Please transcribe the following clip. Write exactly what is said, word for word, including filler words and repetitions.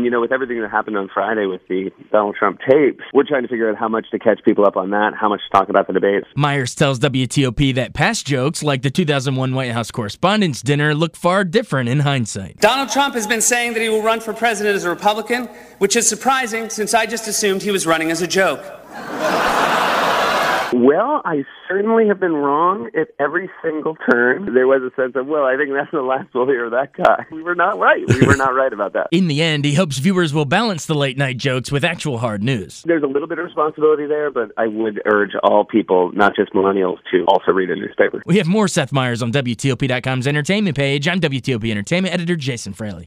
you know, with everything that happened on Friday with the Donald Trump tapes, we're trying to figure out how much to catch people up on that, how much to talk about the debates. Myers tells W T O P that past jokes, like the two thousand one White House Correspondents' Dinner, look far different in hindsight. Donald Trump has been saying that he will run for president as a Republican, which is surprising since I just assumed he was running as a joke. Well, I certainly have been wrong at every single turn. There was a sense of, well, I think that's the last we'll hear of that guy. We were not right. We were not right about that. In the end, he hopes viewers will balance the late-night jokes with actual hard news. There's a little bit of responsibility there, but I would urge all people, not just millennials, to also read a newspaper. We have more Seth Meyers on W T O P dot com's entertainment page. I'm W T O P Entertainment editor Jason Fraley.